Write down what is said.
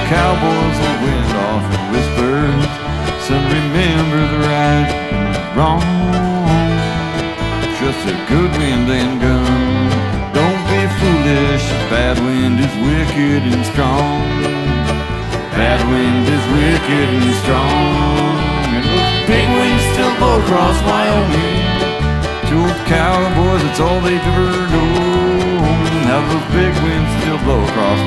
cowboys that went off and whispered, son, remember the right and the wrong. Just a good wind and gun. Don't be foolish, bad wind is wicked and strong. Bad wind is wicked and strong. And those big winds still blow across Wyoming. Two old cowboys, that's all they've ever known. How those big winds still blow across